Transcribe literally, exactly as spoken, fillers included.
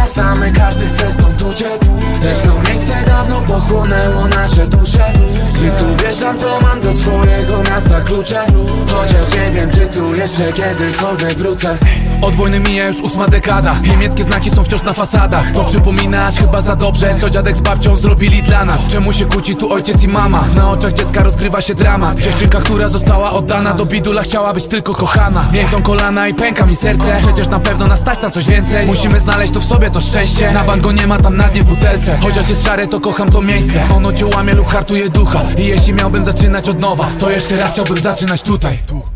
miasta, my każdy chce stąd uciec. Lecz to miejsce dawno pochłonęło nasze dusze. Gdy tu wjeżdżam, to mam do swojego miasta klucze. Chociaż nie wiem, czy tu jeszcze kiedykolwiek wrócę. Od wojny mija już ósma dekada. Niemieckie znaki są wciąż na fasadach. To przypomina aż chyba za dobrze, co dziadek z babcią zrobili dla nas. Czemu się kłóci tu ojciec i mama? Na oczach dziecka rozgrywa się dramat. Dziewczynka, która została oddana do bidula, chciała być tylko kochana. Miękną kolana i pęka mi serce. Przecież na pewno nas stać na coś więcej. Musimy znaleźć tu w sobie to szczęście. Na bank go nie ma, tam na dnie w butelce. Chociaż jest szare, to kocham to miejsce. Ono cię łamie lub hartuje ducha. I jeśli miałbym zaczynać od nowa, to jeszcze raz chciałbym zaczynać tutaj.